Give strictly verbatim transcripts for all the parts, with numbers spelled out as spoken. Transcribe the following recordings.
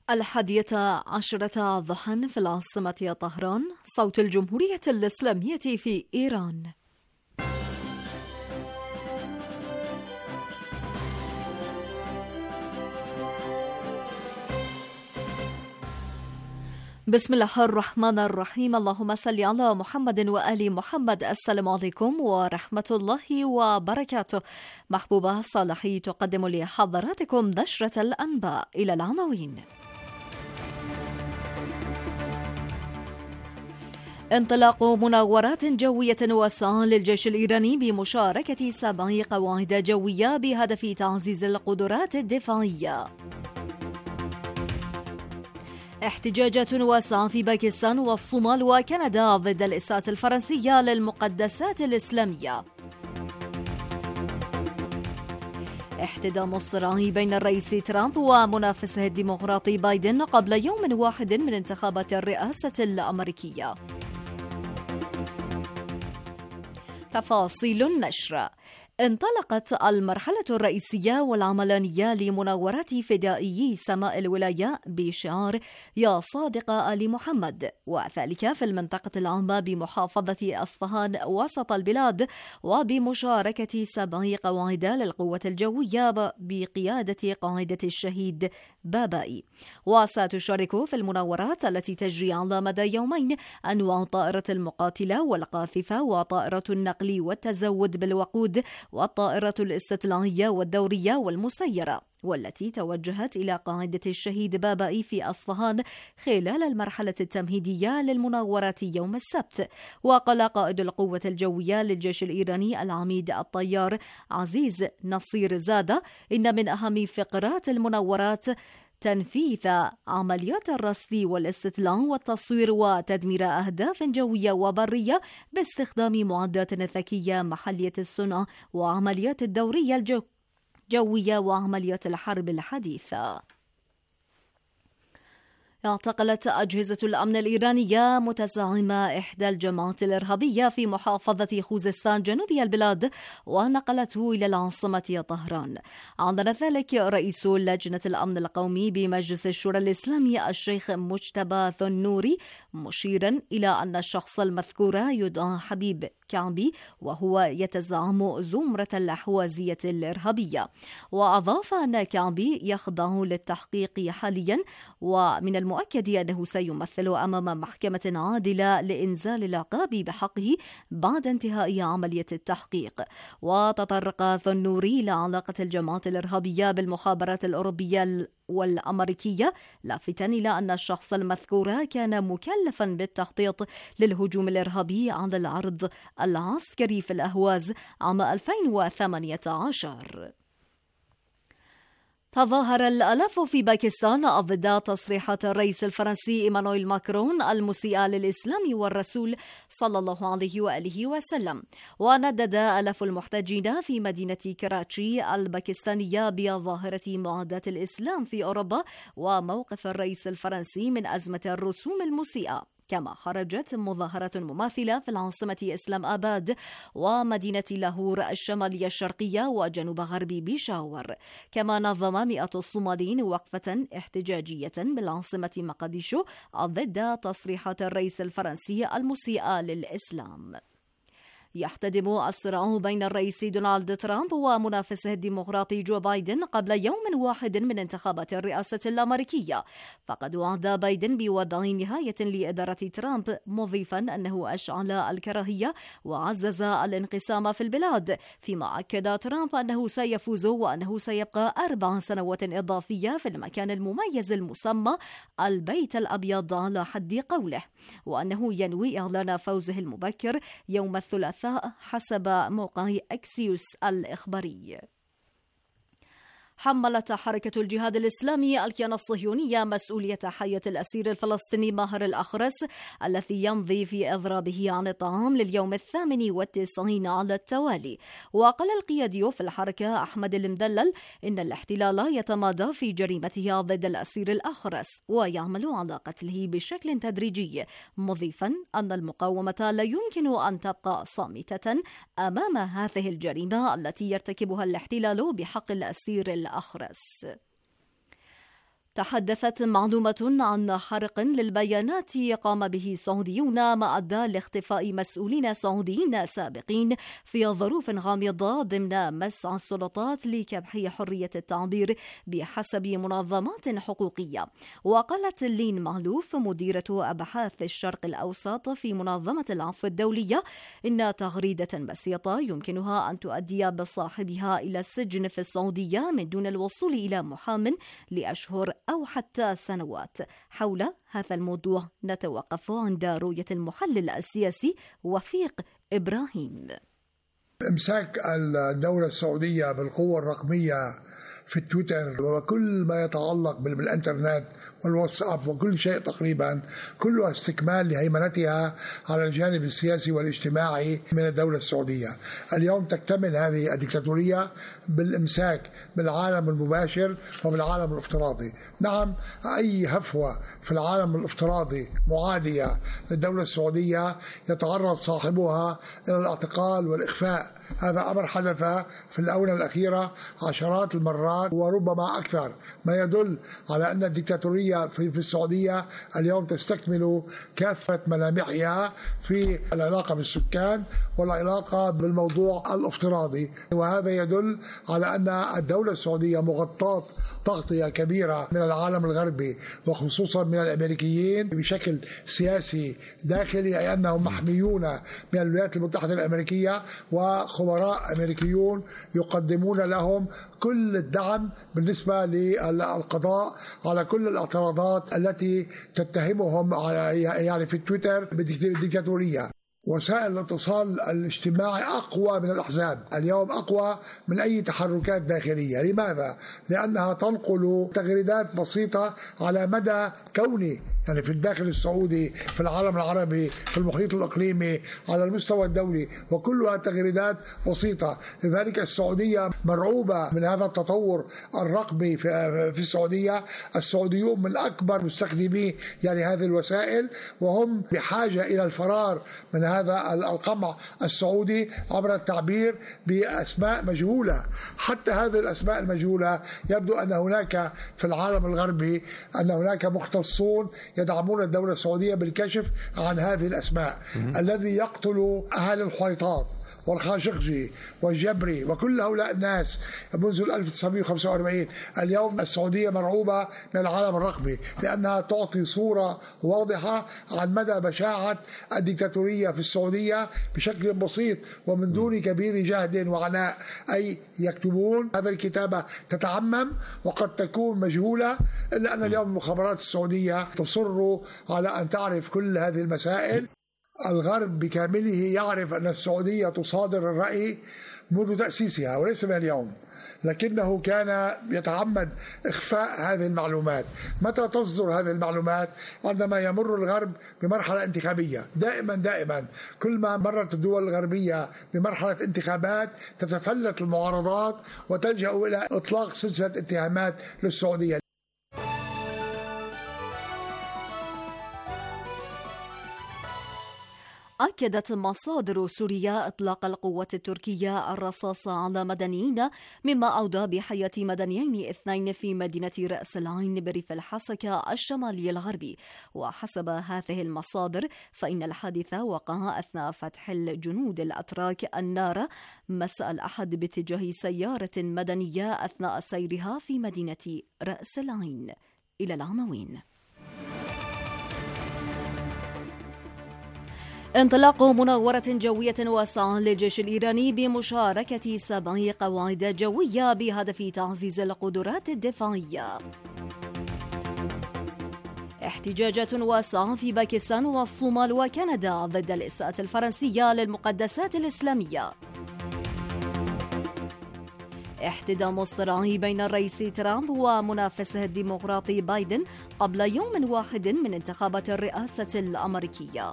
الحادية عشرة ضحى في العاصمة طهران. صوت الجمهورية الإسلامية في إيران. بسم الله الرحمن الرحيم. اللهم صل على محمد وآل محمد. السلام عليكم ورحمة الله وبركاته. محبوبة صالحي تقدم لحضراتكم نشرة الأنباء. إلى العناوين: انطلاق مناورات جوية واسعة للجيش الإيراني بمشاركة سبع قواعد جوية بهدف تعزيز القدرات الدفاعية. احتجاجات واسعة في باكستان والصومال وكندا ضد الإساءة الفرنسية للمقدسات الإسلامية. احتدام الصراع بين الرئيس ترامب ومنافسه الديمقراطي بايدن قبل يوم واحد من انتخابات الرئاسة الأمريكية. تفاصيل النشر: انطلقت المرحلة الرئيسية والعملانية لمناورات فدائيي سماء الولاية بشعار يا صادق آل محمد، وذلك في المنطقة العامة بمحافظة أصفهان وسط البلاد، وبمشاركة سبع قواعد للقوة الجوية بقيادة قاعدة الشهيد بابائي. وستشارك في المناورات التي تجري على مدى يومين أنواع الطائرة المقاتلة والقاذفة وطائرة النقل والتزود بالوقود والطائرة الاستطلاعية والدورية والمسيرة، والتي توجهت إلى قاعدة الشهيد بابائي في أصفهان خلال المرحلة التمهيدية للمناورات يوم السبت. وقال قائد القوة الجوية للجيش الإيراني العميد الطيار عزيز نصير زادة إن من أهم فقرات المناورات تنفيذ عمليات الرصد والاستطلاع والتصوير وتدمير أهداف جوية وبرية باستخدام معدات ذكية محلية الصنع وعمليات الدورية الجو جوية وعمليات الحرب الحديثة. اعتقلت أجهزة الأمن الإيرانية متزعمة إحدى الجماعات الإرهابية في محافظة خوزستان جنوبي البلاد ونقلته إلى العاصمة طهران. أعلن ذلك رئيس لجنة الأمن القومي بمجلس الشورى الإسلامي الشيخ مجتبى ثنوري، مشيرا إلى أن الشخص المذكور يدعى حبيب كعبي وهو يتزعم زمرة الأحوازية الإرهابية. وأضاف أن كعبي يخضع للتحقيق حاليا، ومن المؤكد أنه سيمثل أمام محكمة عادلة لإنزال العقاب بحقه بعد انتهاء عملية التحقيق. وتطرق ثنوري إلى علاقة الجماعات الإرهابية بالمخابرات الأوروبية والأمريكية، لافتاً إلى أن الشخص المذكور كان مكلفاً بالتخطيط للهجوم الإرهابي على العرض العسكري في الأهواز عام ألفين وثمانية عشر. تظاهر الآلاف في باكستان ضد تصريحات الرئيس الفرنسي إيمانويل ماكرون المسيئة للإسلام والرسول صلى الله عليه وآله وسلم. وندد آلاف المحتجين في مدينة كراتشي الباكستانية بظاهرة معاداة الإسلام في أوروبا وموقف الرئيس الفرنسي من أزمة الرسوم المسيئة. كما خرجت مظاهرة مماثلة في العاصمة إسلام آباد ومدينة لاهور الشمالية الشرقية وجنوب غرب بيشاور. كما نظم مئة الصوماليين وقفة احتجاجية بالعاصمة مقديشو ضد تصريحات الرئيس الفرنسي المسيئة للإسلام. يحتدم الصراع بين الرئيس دونالد ترامب ومنافسه الديمقراطي جو بايدن قبل يوم واحد من انتخابات الرئاسة الأمريكية، فقد وعد بايدن بوضع نهاية لإدارة ترامب، مضيفا أنه أشعل الكراهية وعزز الانقسام في البلاد، فيما أكد ترامب أنه سيفوز وأنه سيبقى أربع سنوات إضافية في المكان المميز المسمى البيت الأبيض على حد قوله، وأنه ينوي إعلان فوزه المبكر يوم الثلاثاء حسب موقع أكسيوس الإخباري. حملت حركة الجهاد الإسلامي الكيان الصهيوني مسؤولية حياة الأسير الفلسطيني ماهر الأخرس الذي يمضي في إضرابه عن الطعام لليوم الثامن والتسعين على التوالي. وقال القيادي في الحركة أحمد المدلل إن الاحتلال يتمادى في جريمته ضد الأسير الأخرس ويعمل على قتله بشكل تدريجي، مضيفا أن المقاومة لا يمكن أن تبقى صامتة أمام هذه الجريمة التي يرتكبها الاحتلال بحق الأسير الأخرس. تحدثت معلومة عن حرق للبيانات قام به سعوديون ما أدى لاختفاء مسؤولين سعوديين سابقين في ظروف غامضة ضمن مسعى السلطات لكبح حرية التعبير بحسب منظمات حقوقية. وقالت لين معلوف مديرة أبحاث الشرق الأوسط في منظمة العفو الدولية إن تغريدة بسيطة يمكنها أن تؤدي بصاحبها إلى السجن في السعودية من دون الوصول إلى محام لأشهر أو حتى سنوات. حول هذا الموضوع نتوقف عند رؤية المحلل السياسي وفيق إبراهيم. إمساك الدولة السعودية بالقوة الرقمية في التويتر وكل ما يتعلق بالإنترنت والواتساب وكل شيء تقريبا كله استكمال لهيمنتها على الجانب السياسي والاجتماعي من الدولة السعودية. اليوم تكتمل هذه الدكتاتورية بالإمساك بالعالم المباشر وبالعالم الافتراضي. نعم، أي هفوة في العالم الافتراضي معادية للدولة السعودية يتعرض صاحبها إلى الاعتقال والإخفاء. هذا أمر حدث في الآونة الأخيرة عشرات المرات وربما أكثر، ما يدل على أن الدكتاتورية في السعودية اليوم تستكمل كافة ملامحها في العلاقة بالسكان والعلاقة بالموضوع الافتراضي، وهذا يدل على أن الدولة السعودية مغطاة تغطية كبيرة من العالم الغربي وخصوصا من الأمريكيين بشكل سياسي داخلي، أي أنهم محميون من الولايات المتحدة الأمريكية وخبراء أمريكيون يقدمون لهم كل الدعم بالنسبة للقضاء على كل الاعتراضات التي تتهمهم يعني في تويتر بالديكتاتورية. وسائل الاتصال الاجتماعي أقوى من الأحزاب اليوم، أقوى من أي تحركات داخلية. لماذا؟ لأنها تنقل تغريدات بسيطة على مدى كوني، يعني في الداخل السعودي، في العالم العربي، في المحيط الإقليمي، على المستوى الدولي، وكلها تغريدات بسيطة. لذلك السعودية مرعوبة من هذا التطور الرقمي في السعودية. السعوديون من أكبر مستخدمي يعني هذه الوسائل، وهم بحاجة إلى الفرار من هذا القمع السعودي عبر التعبير بأسماء مجهولة. حتى هذه الأسماء المجهولة يبدو أن هناك في العالم الغربي أن هناك مختصون يدعمون الدولة السعودية بالكشف عن هذه الأسماء. الذي يقتل أهل الحويطات والخاشقجي والجبري وكل هؤلاء الناس منذ ألف وتسعمائة وخمسة وأربعين. اليوم السعودية مرعوبة من العالم الرقمي لأنها تعطي صورة واضحة عن مدى بشاعة الديكتاتورية في السعودية بشكل بسيط ومن دون كبير جهد وعناء. أي يكتبون هذا الكتابة تتعمم وقد تكون مجهولة، إلا أن اليوم المخابرات السعودية تصر على أن تعرف كل هذه المسائل. الغرب بكامله يعرف أن السعودية تصادر الرأي منذ تأسيسها وليس من اليوم، لكنه كان يتعمد إخفاء هذه المعلومات. متى تصدر هذه المعلومات؟ عندما يمر الغرب بمرحلة انتخابية. دائما دائما كل ما مرت الدول الغربية بمرحلة انتخابات تتفلت المعارضات وتلجأ إلى إطلاق سلسلة اتهامات للسعودية. أكدت مصادر سوريا إطلاق القوات التركية الرصاص على مدنيين، مما أودى بحياة مدنيين اثنين في مدينة رأس العين بريف الحسكة الشمالي الغربي. وحسب هذه المصادر فإن الحادث وقع أثناء فتح الجنود الأتراك النار مساء الأحد باتجاه سيارة مدنية أثناء سيرها في مدينة رأس العين. إلى العناوين. انطلاق مناورة جوية واسعة للجيش الإيراني بمشاركة سبع قواعد جوية بهدف تعزيز القدرات الدفاعية. احتجاجات واسعة في باكستان والصومال وكندا ضد الإساءة الفرنسية للمقدسات الإسلامية. احتدام الصراع بين الرئيس ترامب ومنافسه الديمقراطي بايدن قبل يوم واحد من انتخابات الرئاسة الأمريكية.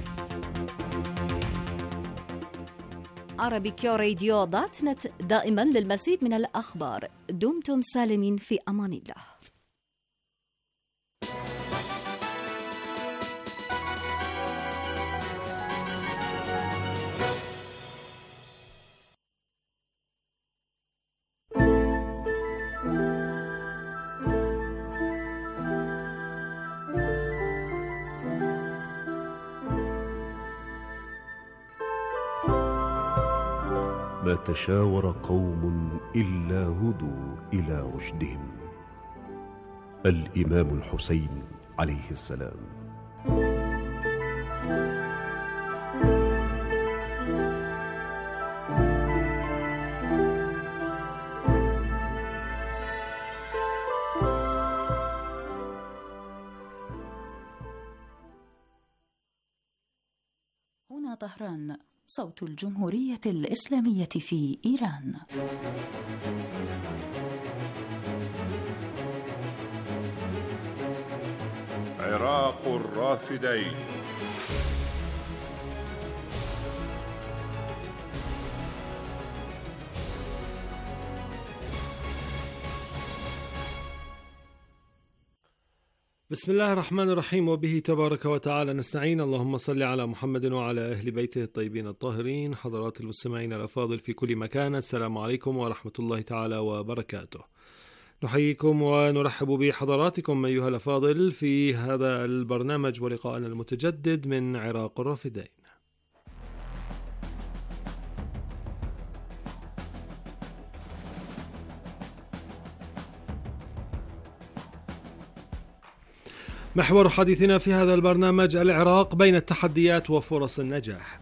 عربيكيو راديو دوت نت، دائما للمزيد من الأخبار. دمتم سالمين، في أمان الله. ما تشاور قوم إلا هدوا إلى رشدهم. الإمام الحسين عليه السلام. هنا طهران، صوت الجمهورية الإسلامية في إيران. عراق الرافدين. بسم الله الرحمن الرحيم، وبه تبارك وتعالى نستعين. اللهم صل على محمد وعلى أهل بيته الطيبين الطاهرين. حضرات المستمعين الأفاضل في كل مكان، السلام عليكم ورحمة الله تعالى وبركاته. نحييكم ونرحب بحضراتكم أيها الأفاضل في هذا البرنامج ولقاءنا المتجدد من عراق الرافدين. محور حديثنا في هذا البرنامج العراق بين التحديات وفرص النجاح.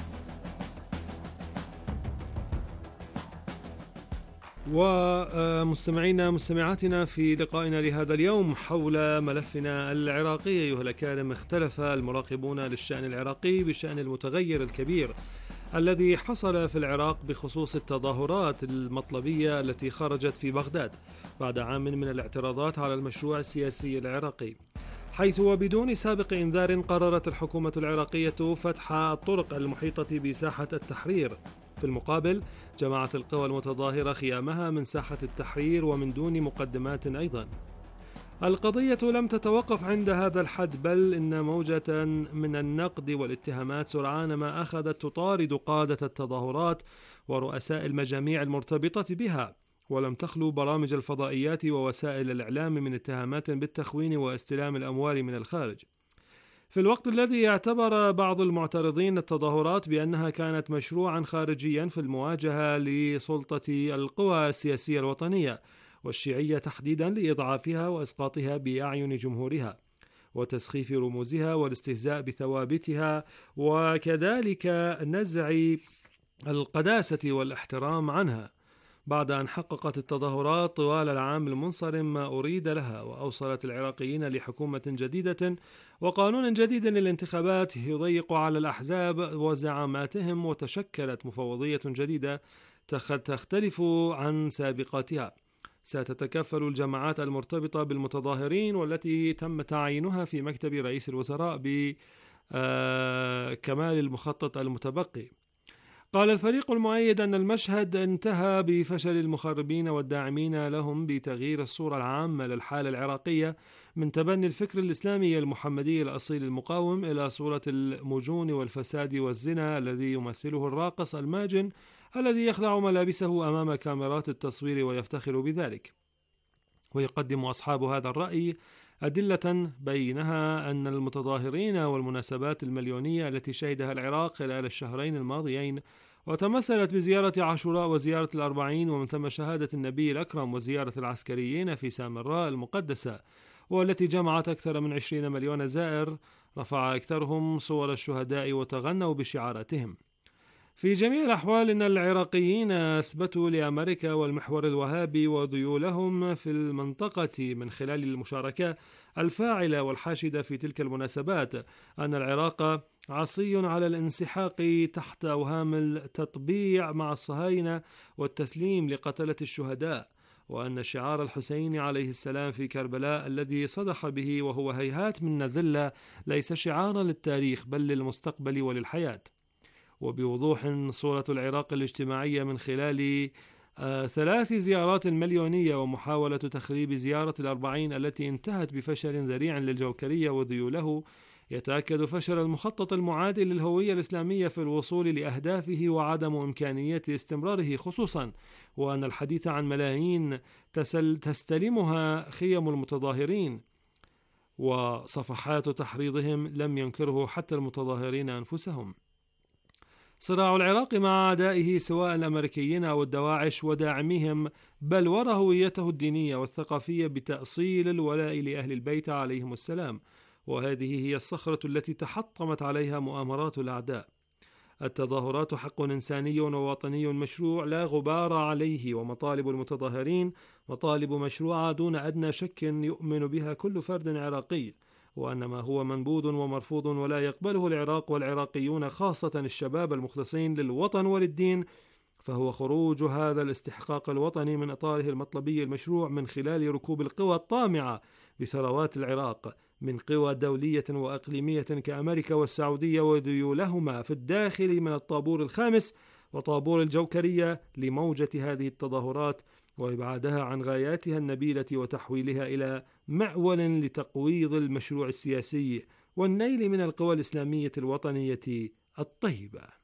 ومستمعينا مستمعاتنا في لقائنا لهذا اليوم حول ملفنا العراقي أيها الأكارم، اختلف المراقبون للشأن العراقي بشأن المتغير الكبير الذي حصل في العراق بخصوص التظاهرات المطلبية التي خرجت في بغداد بعد عام من الاعتراضات على المشروع السياسي العراقي، حيث وبدون سابق إنذار قررت الحكومة العراقية فتح الطرق المحيطة بساحة التحرير. في المقابل جمعت القوى المتظاهرة خيامها من ساحة التحرير ومن دون مقدمات أيضا. القضية لم تتوقف عند هذا الحد، بل إن موجة من النقد والاتهامات سرعان ما أخذت تطارد قادة التظاهرات ورؤساء المجاميع المرتبطة بها، ولم تخلو برامج الفضائيات ووسائل الإعلام من اتهامات بالتخوين واستلام الأموال من الخارج. في الوقت الذي اعتبر بعض المعترضين التظاهرات بأنها كانت مشروعا خارجيا في المواجهة لسلطة القوى السياسية الوطنية والشيعية تحديدا لإضعافها وإسقاطها بأعين جمهورها وتسخيف رموزها والاستهزاء بثوابتها، وكذلك نزع القداسة والاحترام عنها، بعد أن حققت التظاهرات طوال العام المنصرم ما أريد لها، وأوصلت العراقيين لحكومة جديدة وقانون جديد للانتخابات يضيق على الأحزاب وزعاماتهم، وتشكلت مفوضية جديدة تختلف عن سابقاتها ستتكفل الجماعات المرتبطة بالمتظاهرين والتي تم تعيينها في مكتب رئيس الوزراء بكمال المخطط المتبقي. قال الفريق المؤيد أن المشهد انتهى بفشل المخربين والداعمين لهم بتغيير الصورة العامة للحالة العراقية من تبني الفكر الإسلامي المحمدي الأصيل المقاوم إلى صورة المجون والفساد والزنا الذي يمثله الراقص الماجن الذي يخلع ملابسه أمام كاميرات التصوير ويفتخر بذلك. ويقدم أصحاب هذا الرأي أدلة بينها أن المتظاهرين والمناسبات المليونية التي شهدها العراق خلال الشهرين الماضيين، وتمثلت بزيارة عاشوراء وزيارة الأربعين ومن ثم شهادة النبي الأكرم وزيارة العسكريين في سامراء المقدسة، والتي جمعت أكثر من عشرين مليون زائر، رفع أكثرهم صور الشهداء وتغنوا بشعاراتهم. في جميع الأحوال إن العراقيين أثبتوا لأمريكا والمحور الوهابي وذيولهم في المنطقة من خلال المشاركة الفاعلة والحاشدة في تلك المناسبات أن العراق عصي على الانسحاق تحت أوهام التطبيع مع الصهاينة والتسليم لقتلة الشهداء، وأن شعار الحسين عليه السلام في كربلاء الذي صدح به وهو هيهات من الذلة ليس شعارا للتاريخ بل للمستقبل وللحياة. وبوضوح صورة العراق الاجتماعية من خلال آه ثلاث زيارات مليونية ومحاولة تخريب زيارة الأربعين التي انتهت بفشل ذريع للجوكرية وذيوله، يتأكد فشل المخطط المعادل للهوية الإسلامية في الوصول لأهدافه وعدم إمكانية استمراره، خصوصا وأن الحديث عن ملايين تسل تستلمها خيم المتظاهرين وصفحات تحريضهم لم ينكره حتى المتظاهرين أنفسهم. صراع العراق مع أعدائه سواء الأمريكيين أو الدواعش وداعميهم بلور هويته الدينية والثقافية بتأصيل الولاء لأهل البيت عليهم السلام، وهذه هي الصخرة التي تحطمت عليها مؤامرات الأعداء. التظاهرات حق إنساني ووطني مشروع لا غبار عليه، ومطالب المتظاهرين مطالب مشروعة دون أدنى شك يؤمن بها كل فرد عراقي، وأن ما هو منبوذ ومرفوض ولا يقبله العراق والعراقيون خاصة الشباب المخلصين للوطن وللدين، فهو خروج هذا الاستحقاق الوطني من إطاره المطلبي المشروع من خلال ركوب القوى الطامعة بثروات العراق من قوى دولية وأقليمية كأمريكا والسعودية وذيولهما في الداخل من الطابور الخامس وطابور الجوكرية لموجة هذه التظاهرات وإبعادها عن غاياتها النبيلة وتحويلها إلى معول لتقويض المشروع السياسي والنيل من القوى الإسلامية الوطنية الطيبة.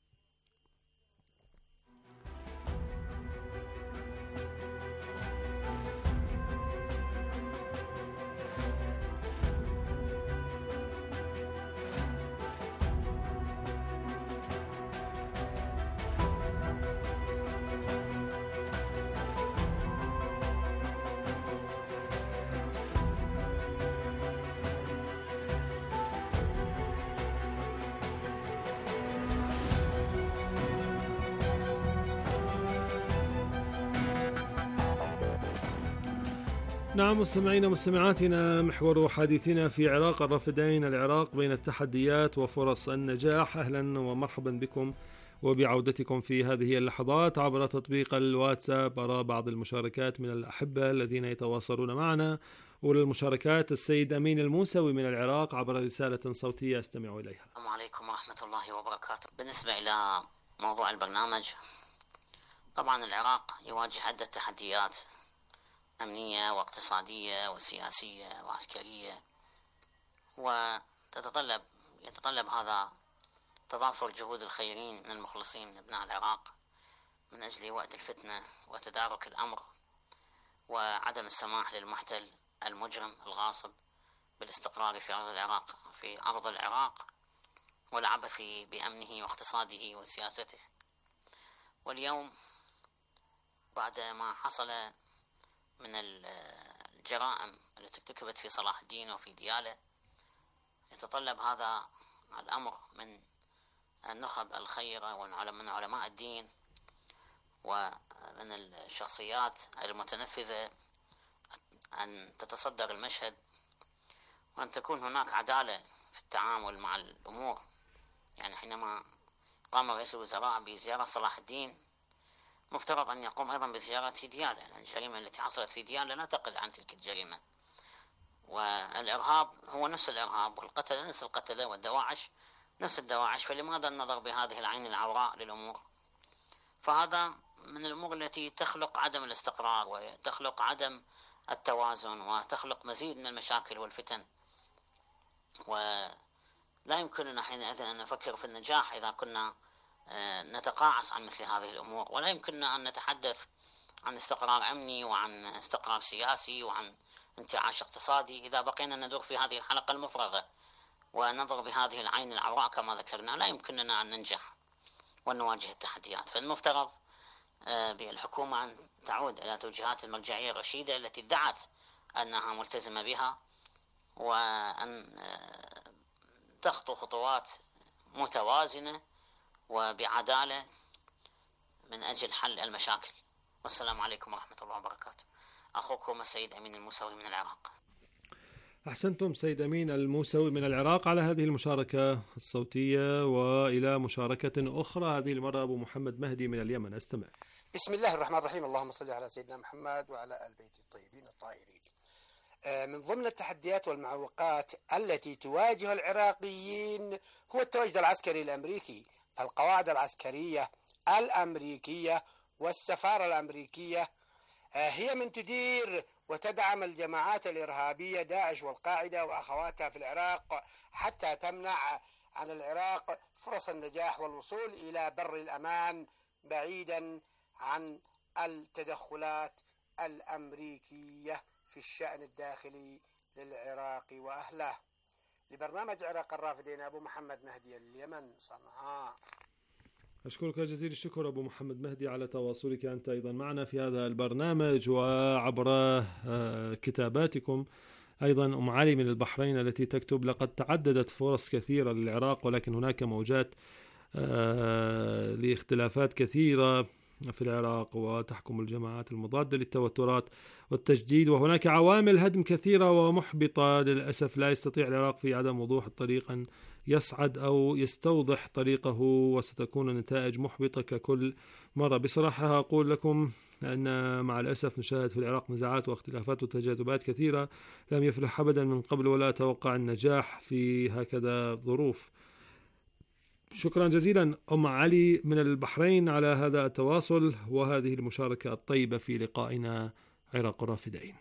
نعم مستمعينا ومستمعاتنا، محور حديثنا في عراق الرافدين، العراق بين التحديات وفرص النجاح. أهلا ومرحبا بكم وبعودتكم في هذه اللحظات عبر تطبيق الواتساب. أرى بعض المشاركات من الأحبة الذين يتواصلون معنا، وللمشاركات السيد أمين الموسوي من العراق عبر رسالة صوتية أستمع إليها. السلام عليكم ورحمة الله وبركاته. بالنسبة إلى موضوع البرنامج، طبعا العراق يواجه عدة تحديات أمنية واقتصادية وسياسية وعسكرية، وتتطلب يتطلب هذا تضافر جهود الخيرين من المخلصين من أبناء العراق من أجل وقت الفتنة وتدارك الأمر وعدم السماح للمحتل المجرم الغاصب بالاستقرار في أرض العراق في أرض العراق والعبث بأمنه واقتصاده وسياسته. واليوم بعد ما حصل من الجرائم التي ارتكبت في صلاح الدين وفي ديالى، يتطلب هذا الأمر من النخب الخيرة ومن علماء الدين ومن الشخصيات المتنفذة أن تتصدر المشهد، وأن تكون هناك عدالة في التعامل مع الأمور. يعني حينما قام رئيس الوزراء بزيارة صلاح الدين، مفترض أن يقوم أيضا بزيارة ديالى، لأن الجريمة التي حصلت في ديالى لا تقل عن تلك الجريمة، والإرهاب هو نفس الإرهاب، والقتل نفس القتلة، والدواعش نفس الدواعش، فلماذا النظر بهذه العين العوراء للأمور؟ فهذا من الأمور التي تخلق عدم الاستقرار وتخلق عدم التوازن وتخلق مزيد من المشاكل والفتن، ولا يمكننا حينئذ أن نفكر في النجاح إذا كنا نتقاعس عن مثل هذه الأمور، ولا يمكننا أن نتحدث عن استقرار أمني وعن استقرار سياسي وعن انتعاش اقتصادي إذا بقينا ندور في هذه الحلقة المفرغة وننظر بهذه العين العوراء كما ذكرنا. لا يمكننا أن ننجح ونواجه التحديات. فالمفترض بالحكومة أن تعود إلى توجيهات المرجعية الرشيدة التي ادعت أنها ملتزمة بها، وأن تخطو خطوات متوازنة وبعدالة من أجل حل المشاكل. والسلام عليكم ورحمة الله وبركاته. أخوكم السيد أمين الموسوي من العراق. أحسنتم سيد أمين الموسوي من العراق على هذه المشاركة الصوتية. وإلى مشاركة أخرى، هذه المرة أبو محمد مهدي من اليمن، أستمع. بسم الله الرحمن الرحيم. اللهم صل على سيدنا محمد وعلى آل بيته الطيبين الطاهرين. من ضمن التحديات والمعوقات التي تواجه العراقيين هو التواجد العسكري الأمريكي، فالقواعد العسكرية الأمريكية والسفارة الأمريكية هي من تدير وتدعم الجماعات الإرهابية داعش والقاعدة وأخواتها في العراق، حتى تمنع عن العراق فرص النجاح والوصول إلى بر الأمان بعيدا عن التدخلات الأمريكية في الشأن الداخلي للعراق وأهله. لبرنامج عراق الرافدين، أبو محمد مهدي، اليمن، صنعاء. أشكرك جزيل الشكر أبو محمد مهدي على تواصلك أنت أيضا معنا في هذا البرنامج وعبر كتاباتكم. أيضا أم علي من البحرين التي تكتب: لقد تعددت فرص كثيرة للعراق، ولكن هناك موجات لاختلافات كثيرة في العراق وتحكم الجماعات المضادة للتوترات والتجديد، وهناك عوامل هدم كثيرة ومحبطة. للأسف لا يستطيع العراق في عدم وضوح الطريق أن يصعد أو يستوضح طريقه، وستكون النتائج محبطة ككل مرة. بصراحة أقول لكم أن مع الأسف نشاهد في العراق نزاعات واختلافات وتجاذبات كثيرة لم يفلح أبدا من قبل، ولا أتوقع النجاح في هكذا ظروف. شكرا جزيلا أم علي من البحرين على هذا التواصل وهذه المشاركة الطيبة في لقائنا عراق الرافدين.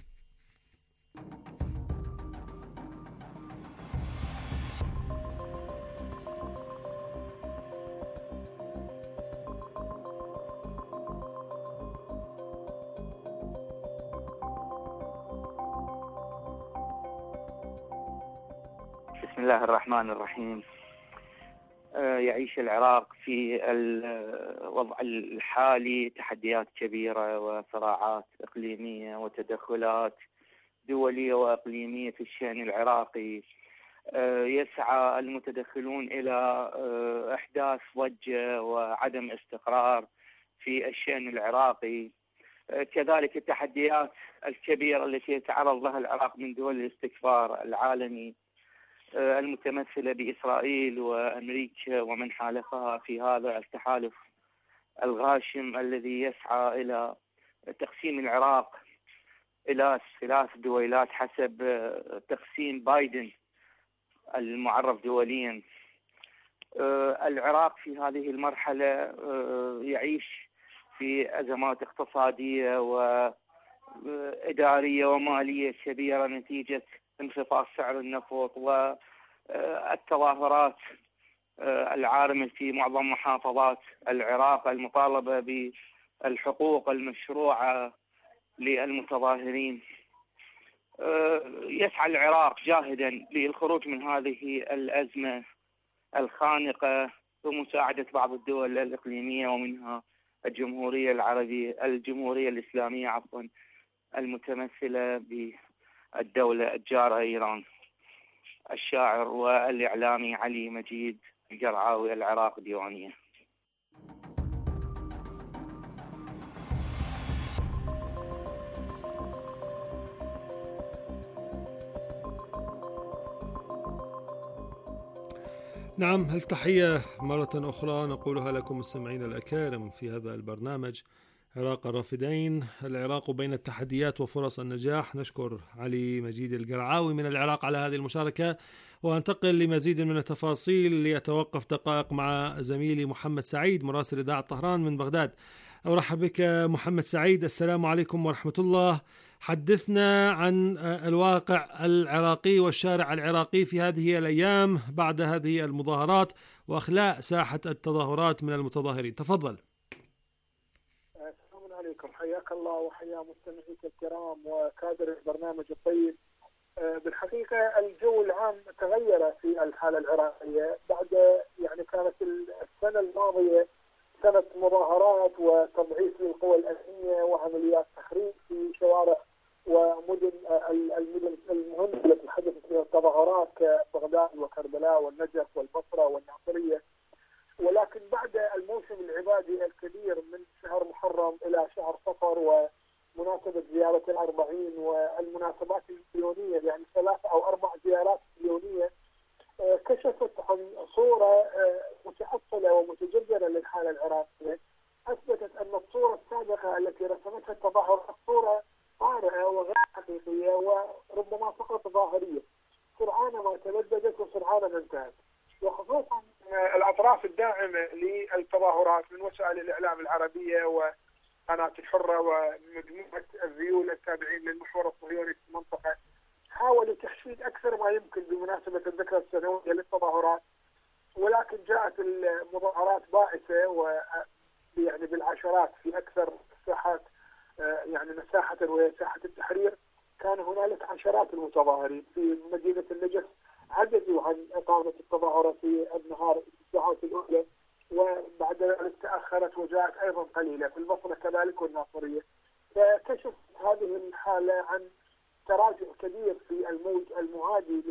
بسم الله الرحمن الرحيم. يعيش العراق في الوضع الحالي تحديات كبيرة وصراعات إقليمية وتدخلات دولية وإقليمية في الشأن العراقي. يسعى المتدخلون إلى إحداث ضجة وعدم استقرار في الشأن العراقي. كذلك التحديات الكبيرة التي يتعرض لها العراق من دول الاستكبار العالمي المتمثلة بإسرائيل وأمريكا ومن حالفها في هذا التحالف الغاشم الذي يسعى إلى تقسيم العراق إلى ثلاث دويلات حسب تقسيم بايدن المعرف دوليا. العراق في هذه المرحلة يعيش في أزمات اقتصادية وإدارية ومالية كبيرة نتيجة انخفاض سعر النفط والتظاهرات العارمة في معظم محافظات العراق المطالبة بالحقوق المشروعة للمتظاهرين. يسعى العراق جاهدا للخروج من هذه الأزمة الخانقة بمساعدة بعض الدول الإقليمية ومنها الجمهورية العربية الجمهورية الإسلامية عفوا المتمثلة ب الدولة الجارة إيران. الشاعر والإعلامي علي مجيد القرعاوي، العراق ديوانية. نعم، التحية مرة أخرى نقولها لكم مستمعين الأكارم في هذا البرنامج عراق الرافدين. العراق بين التحديات وفرص النجاح. نشكر علي مجيد القرعاوي من العراق على هذه المشاركة، وانتقل لمزيد من التفاصيل ليتوقف دقائق مع زميلي محمد سعيد مراسل إذاعة طهران من بغداد. أرحب بك محمد سعيد، السلام عليكم ورحمة الله. حدثنا عن الواقع العراقي والشارع العراقي في هذه الأيام بعد هذه المظاهرات وأخلاء ساحة التظاهرات من المتظاهرين. تفضل. السلام عليكم، حياك الله وحيا مستمعيك الكرام وكادر البرنامج الطيب. بالحقيقة الجو العام تغير في الحالة العراقية بعد يعني كانت السنة الماضية سنة مظاهرات وتضعيف للقوى الأمنية وعمليات تخريب في شوارع ومدن المدن المهمة التي حدثت فيها التظاهرات كبغداد وكربلاء والنجف والبصرة والناصرية. ولكن بعد الموسم العبادي الكبير من شهر محرم إلى شهر صفر ومناسبة زيارة الأربعين والمناسبات المليونية، يعني ثلاثة أو أربع زيارات مليونية، كشفت عن صورة متأصلة ومتجذرة للحالة العراقية. أثبتت أن الصورة السابقة التي رسمتها التظاهرات صورة طارئة وغير حقيقية وربما فقط ظاهرية، سرعان ما تبددت وسرعان ما انتهت. وخصوصا الأطراف الداعمة للتظاهرات من وسائل الإعلام العربية وقناة الحرة ومجموعة الذيول التابعين للمحور الصهيوني في المنطقة حاولوا تحشيد أكثر ما يمكن بمناسبة الذكرى السنوية للتظاهرات، ولكن جاءت المظاهرات بائسة ويعني بالعشرات في أكثر الساحات، يعني مساحة وهي ساحة التحرير كان هنالك عشرات المتظاهرين. في مدينة النجف عجزوا عن إقامة التظاهرة في النهار الساعات الأولى وبعد ذلك تأخرت وجاءت أيضا قليلة في البصرة كذلك والناصرية. فكشفت هذه الحالة عن تراجع كبير في الموج المعادي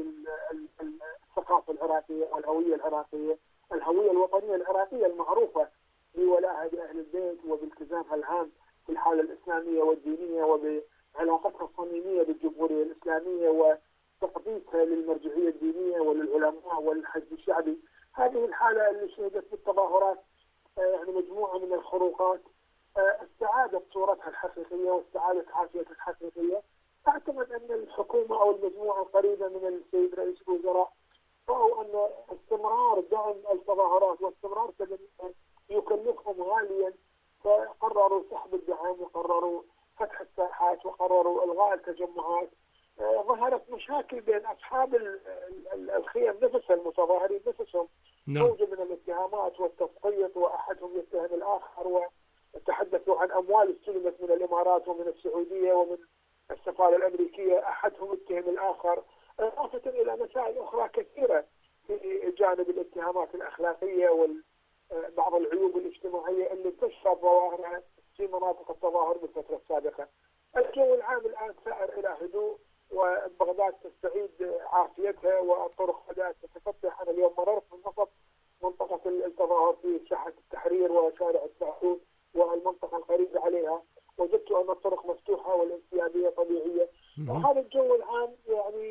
للثقافة العراقية والهوية العراقية، الهوية الوطنية العراقية المعروفة بولاءها بأهل البيت وبالتزامها العام بالحالة الإسلامية والدينية وبعلاقتها الصميمية بالجمهورية الإسلامية وتقديسها للمرجعية الدينية وللعلماء والحشد الشعبي. هذه الحالة اللي شهدت بالتظاهرات يعني مجموعة من الخروقات استعادت صورتها الحقيقية واستعادت عافيتها الحقيقية. أعتقد أن الحكومة أو المجموعة القريبة من السيد رئيس الوزراء رأوا أن استمرار دعم التظاهرات واستمرار تدنيها يكلفهم غاليا، فقرروا سحب الدعم وقرروا فتح الساحات وقرروا إلغاء التجمعات. ظهرت مشاكل بين أصحاب الخيم نفسها، المتظاهرين نفسهم، موجة من الاتهامات والتسقيط، وأحدهم يتهم الآخر، وتحدثوا عن أموال استلمت من الإمارات ومن السعودية ومن السفارة الأمريكية، أحدهم اتهم الآخر، إضافة إلى مسائل أخرى كثيرة في جانب الاتهامات الأخلاقية وبعض العيوب الاجتماعية اللي انتشرت ظواهرها في مناطق التظاهر بالفترة السابقة. الجو العام الآن سائر إلى هدوء، وبغداد تستعيد عافيتها والطرق بدأت تتفتح. أنا اليوم مررت من نصف منطقة التظاهر في ساحة التحرير وشارع الساحون والمنطقة القريبة عليها، وجدت أن الطرق مفتوحة والانسيابية طبيعية. وهذا الجو العام يعني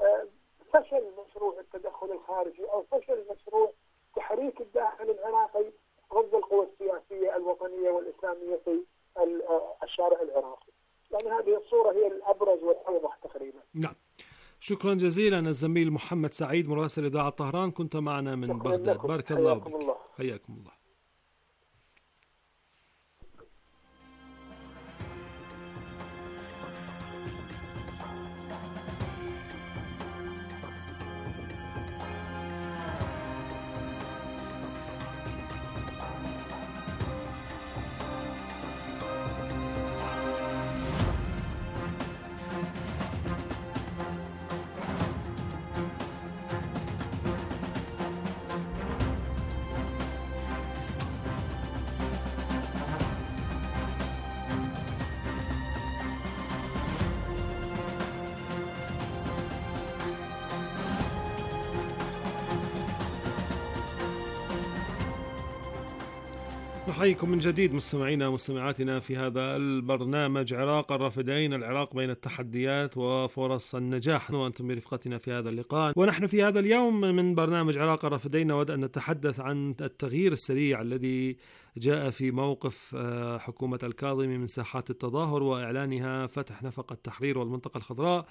فشل مشروع التدخل الخارجي أو فشل مشروع تحريك الداخل العراقي ضد القوى السياسية الوطنية والإسلامية في الشارع العراقي. يعني هذه الصورة هي الأبرز والأوضح تقريبا. نعم، شكرا جزيلا الزميل محمد سعيد مراسل إذاعة طهران، كنت معنا من بغداد. بارك الله بك. حياكم الله. نحييكم من جديد مستمعينا ومستمعاتنا في هذا البرنامج عراق الرافدين، العراق بين التحديات وفرص النجاح، وأنتم برفقتنا في هذا اللقاء. ونحن في هذا اليوم من برنامج عراق الرافدين نود أن نتحدث عن التغيير السريع الذي جاء في موقف حكومة الكاظمي من ساحات التظاهر وإعلانها فتح نفق التحرير والمنطقة الخضراء،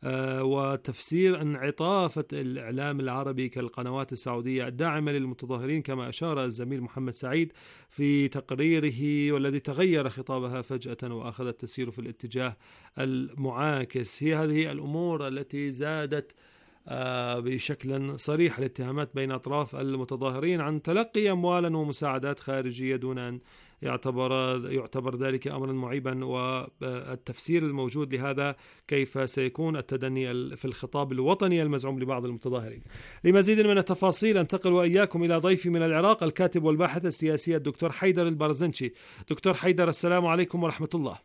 وتفسير انعطافة الإعلام العربي كالقنوات السعودية الداعمة للمتظاهرين كما أشار الزميل محمد سعيد في تقريره، والذي تغير خطابها فجأة وأخذت تسير في الاتجاه المعاكس. هي هذه الأمور التي زادت بشكل صريح الاتهامات بين أطراف المتظاهرين عن تلقي أموالا ومساعدات خارجية دون أن يعتبر يعتبر ذلك أمرا معيبا، والتفسير الموجود لهذا كيف سيكون التدني في الخطاب الوطني المزعوم لبعض المتظاهرين. لمزيد من التفاصيل انتقل وإياكم إلى ضيفي من العراق الكاتب والباحث السياسي الدكتور حيدر البرزنشي. دكتور حيدر، السلام عليكم ورحمة الله.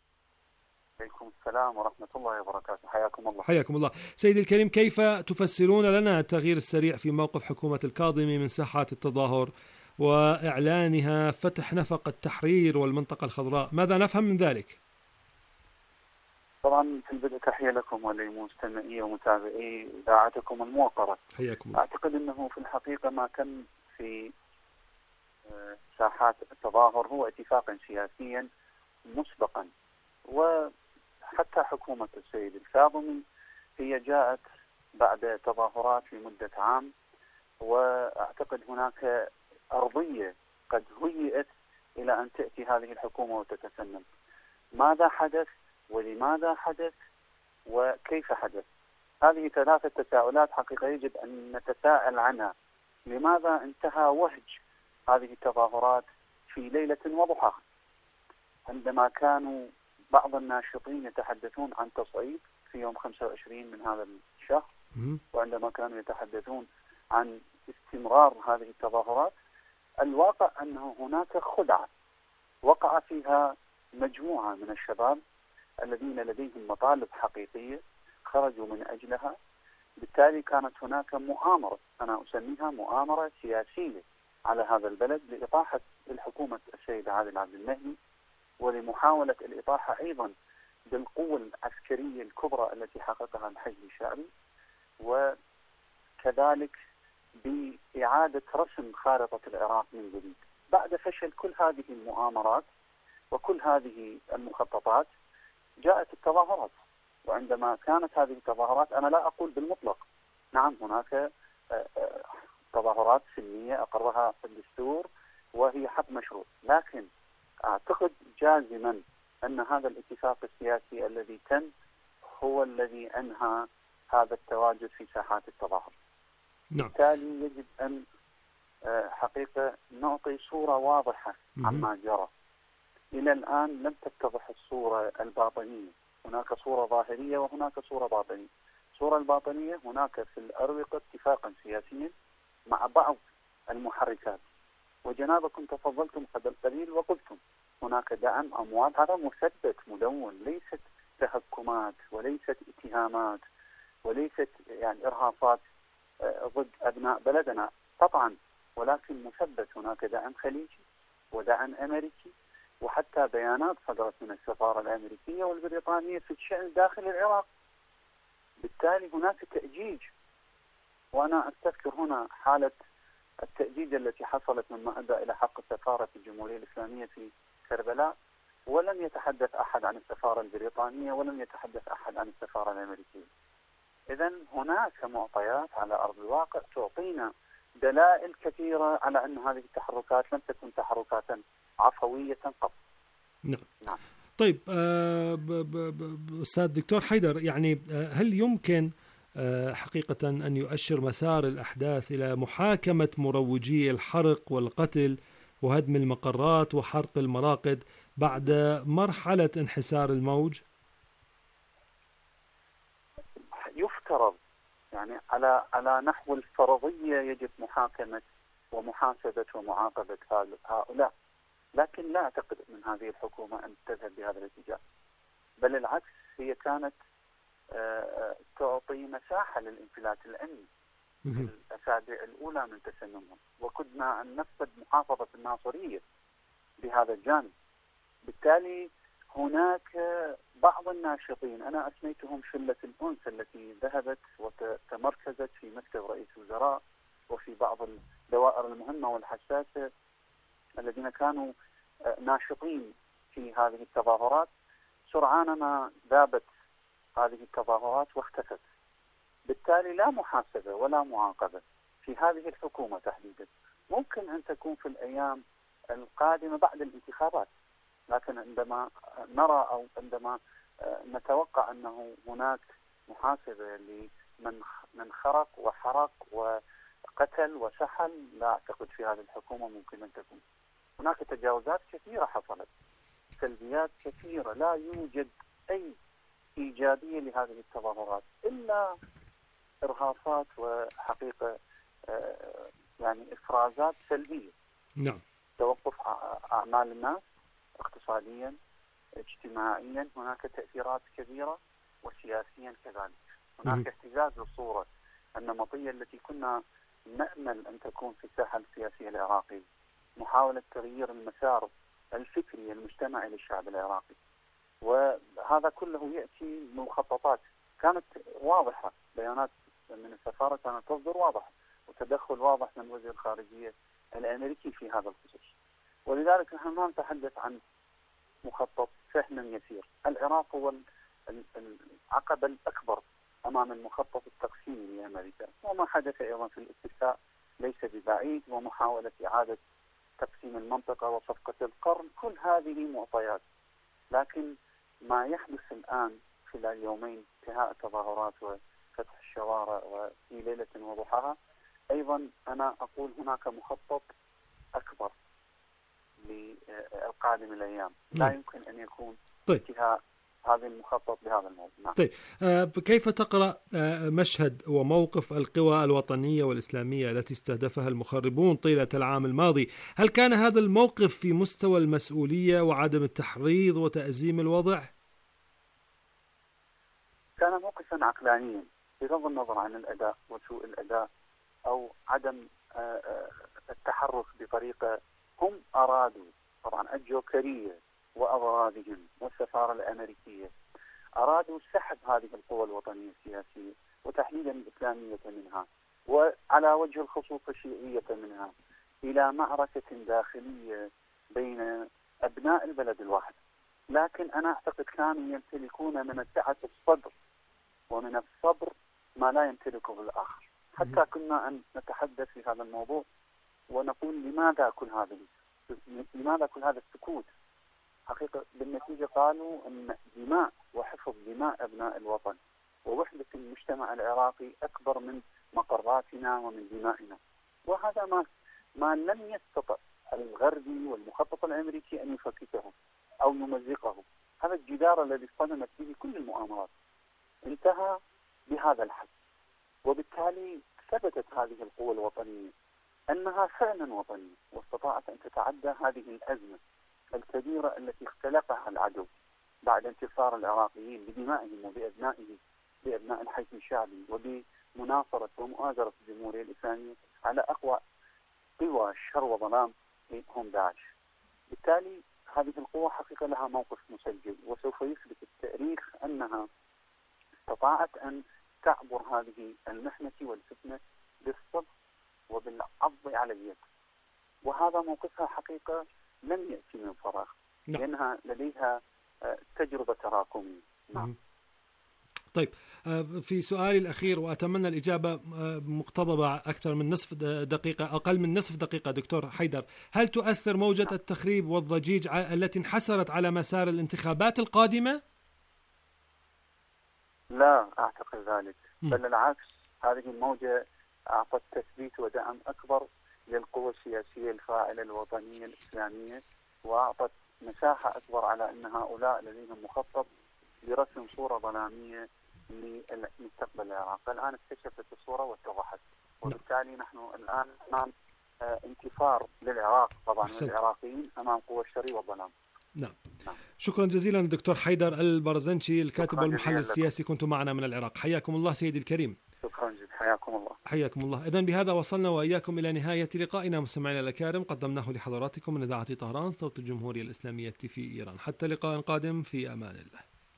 عليكم السلام ورحمة الله وبركاته. حياكم الله. حياكم الله. سيدي الكريم، كيف تفسرون لنا التغيير السريع في موقف حكومة الكاظمي من ساحات التظاهر وإعلانها فتح نفق التحرير والمنطقة الخضراء؟ ماذا نفهم من ذلك؟ طبعا في البدء تحية لكم ولمستمعي ومتابعي إذاعتكم الموقرة. حياكم الله. أعتقد أنه في الحقيقة ما كان في ساحات التظاهر هو اتفاقا سياسيا مسبقا، وحتى حكومة السيد الكاظمي هي جاءت بعد تظاهرات لمدة عام، وأعتقد هناك أرضية قد هيئت إلى أن تأتي هذه الحكومة وتتسنن. ماذا حدث ولماذا حدث وكيف حدث؟ هذه ثلاثة تساؤلات حقيقة يجب أن نتساءل عنها. لماذا انتهى وهج هذه التظاهرات في ليلة وضحاها، عندما كانوا بعض الناشطين يتحدثون عن تصعيد في يوم خمسة وعشرين من هذا الشهر، وعندما كانوا يتحدثون عن استمرار هذه التظاهرات؟ الواقع أنه هناك خدعة وقع فيها مجموعة من الشباب الذين لديهم مطالب حقيقية خرجوا من أجلها. بالتالي كانت هناك مؤامرة، أنا أسميها مؤامرة سياسية على هذا البلد لإطاحة الحكومة السيد عادل عبد المهدي، ولمحاولة الإطاحة أيضا بالقوة العسكرية الكبرى التي حققها الحشد الشعبي، وكذلك بإعادة رسم خارطة العراق من جديد. بعد فشل كل هذه المؤامرات وكل هذه المخططات جاءت التظاهرات. وعندما كانت هذه التظاهرات، أنا لا أقول بالمطلق، نعم هناك تظاهرات سلمية أقرها الدستور وهي حق مشروع، لكن أعتقد جازما أن هذا الاتفاق السياسي الذي تم هو الذي أنهى هذا التواجد في ساحات التظاهر. نعم. بالتالي يجب أن حقيقة نعطي صورة واضحة عما جرى. إلى الآن لم تتضح الصورة الباطنية، هناك صورة ظاهرية وهناك صورة باطنية. الصورة الباطنية هناك في الأروقة اتفاقا سياسيا مع بعض المحركات، وجنابكم تفضلتم قبل قليل وقلتم هناك دعم أموال، هذا مثبت مدون، ليست تهكمات وليست اتهامات وليست يعني إرهاصات ضد أبناء بلدنا طبعا، ولكن مثبت. هناك دعم خليجي ودعم أمريكي، وحتى بيانات صدرت من السفارة الأمريكية والبريطانية في الشأن داخل العراق. بالتالي هناك تأجيج، وأنا أستذكر هنا حالة التأجيج التي حصلت مما أدى إلى حق السفارة الجمهورية الإسلامية في كربلاء، ولم يتحدث أحد عن السفارة البريطانية ولم يتحدث أحد عن السفارة الأمريكية. إذن هناك معطيات على أرض الواقع تعطينا دلائل كثيرة على أن هذه التحركات لم تكن تحركات عفوية قط. نعم. نعم. طيب آه ب ب ب أستاذ دكتور حيدر، يعني آه هل يمكن آه حقيقة أن يؤشر مسار الأحداث إلى محاكمة مروجي الحرق والقتل وهدم المقرات وحرق المراقد بعد مرحلة انحسار الموج؟ يفترض يعني على على نحو الفرضية يجب محاكمة ومحاسبة ومعاقبة هؤلاء، لكن لا أعتقد من هذه الحكومة أن تذهب بهذا الاتجاه، بل العكس، هي كانت تعطي مساحة للانفلات الأمني في الأسابيع الأولى من تسنمهم، وكدنا أن نفقد محافظة الناصرية بهذا الجانب. بالتالي هناك بعض الناشطين، أنا أسميتهم شلة الأنس، التي ذهبت وتمركزت في مكتب رئيس الوزراء وفي بعض الدوائر المهمة والحساسة، الذين كانوا ناشطين في هذه التظاهرات. سرعان ما ذابت هذه التظاهرات واختفت. بالتالي لا محاسبة ولا معاقبة في هذه الحكومة تحديدا. ممكن أن تكون في الأيام القادمة بعد الانتخابات، لكن عندما نرى أو عندما نتوقع أنه هناك محاسبة لمن من خرق وحرق وقتل وسحل، لا أعتقد في هذه الحكومة ممكن أن تكون. هناك تجاوزات كثيرة حصلت، سلبيات كثيرة، لا يوجد أي إيجابية لهذه التظاهرات إلا إرهاصات وحقيقة يعني إفرازات سلبية. نعم. توقف أعمال الناس اقتصاديا اجتماعيا، هناك تأثيرات كبيرة، وسياسيا كذلك. هناك اهتزاز للصورة النمطية التي كنا نأمل أن تكون في الساحة السياسية العراقية، محاولة تغيير المسار الفكري المجتمعي للشعب العراقي، وهذا كله يأتي من مخططات كانت واضحة، بيانات من السفارة كانت تصدر واضحة، وتدخل واضح من وزير الخارجية الأمريكي في هذا الخصوص. ولذلك نحن ما نتحدث عن مخطط سهل يسير. العراق هو العقبة الأكبر أمام المخطط التقسيمي لأمريكا، وما حدث أيضا في الاتفاق ليس ببعيد، ومحاولة إعادة تقسيم المنطقة وصفقة القرن، كل هذه معطيات. لكن ما يحدث الآن خلال يومين، انتهاء التظاهرات وفتح الشوارع وفي ليلة وضحاها، أيضا أنا أقول هناك مخطط أكبر للقادم الأيام. لا يمكن أن يكون طيب. انتهاء هذا المخطط لهذا الموضوع. نعم. طيب آه كيف تقرأ آه مشهد وموقف القوى الوطنية والإسلامية التي استهدفها المخربون طيلة العام الماضي؟ هل كان هذا الموقف في مستوى المسؤولية وعدم التحريض وتأزيم الوضع؟ كان موقفا عقلانيا بغض النظر عن الأداء وسوء الأداء أو عدم التحرك بطريقة هم أرادوا. طبعا الجوكرية وأضرابهم والسفارة الأمريكية أرادوا سحب هذه القوى الوطنية السياسية وتحديدا الإسلامية منها، وعلى وجه الخصوص الشيعية منها، إلى معركة داخلية بين أبناء البلد الواحد. لكن أنا أعتقد كانوا يمتلكون من سعة الصدر ومن الصبر ما لا يمتلكه الآخر. حتى كنا أن نتحدث في هذا الموضوع ونقول لماذا كل هذا لماذا كل هذا السكوت؟ حقيقة بالنتيجة قالوا أن دماء وحفظ دماء أبناء الوطن ووحدة المجتمع العراقي أكبر من مقراتنا ومن دمائنا، وهذا ما ما لم يستطع الغربي والمخطط الأمريكي أن يفككه أو يمزقه. هذا الجدار الذي اصطدمت به كل المؤامرات انتهى بهذا الحد، وبالتالي ثبتت هذه القوى الوطنية أنها فعلا وطنية واستطاعت أن تتعدى هذه الأزمة الكبيرة التي اختلقها العدو بعد انتصار العراقيين بدمائهم وبأبنائهم بأبناء الحي الشعبي وبمناصرة ومؤازرة الجمهورية الإسلامية على أقوى قوى شر وظلام هم داعش. بالتالي هذه القوة حقيقة لها موقف مسجل، وسوف يثبت التاريخ أنها استطاعت أن تعبر هذه المحنة والفتنة بالصبر وبالعض على اليد، وهذا موقفها حقيقة لم يأتي من فراغ. نعم. لأنها لديها تجربة تراكمية. نعم. طيب في سؤالي الأخير وأتمنى الإجابة مقتضبة أكثر من نصف دقيقة أقل من نصف دقيقة دكتور حيدر، هل تؤثر موجة التخريب والضجيج التي انحسرت على مسار الانتخابات القادمة؟ لا أعتقد ذلك، بل العكس، هذه الموجة أعطت تثبيت ودعم أكبر للقوى السياسية الفاعلة الوطنية الإسلامية، وأعطت مساحة أكبر على أن هؤلاء لديهم مخطط لرسم صورة ظلامية لمستقبل العراق. الآن اكتشفت الصورة واتضحت، وبالتالي نحن الآن أمام انتصار للعراق طبعا والعراقيين أمام قوى الشر والظلام. نعم. نعم. شكرا جزيلا الدكتور حيدر البرزنشي الكاتب والمحلل السياسي، كنت معنا من العراق. حياكم الله سيدي الكريم. شكرا جزيلا. حياكم الله. حياكم الله. إذن بهذا وصلنا وإياكم إلى نهاية لقائنا مستمعينا الأكارم، قدمناه لحضراتكم من إذاعة طهران صوت الجمهورية الإسلامية في إيران. حتى لقاء قادم، في أمان الله.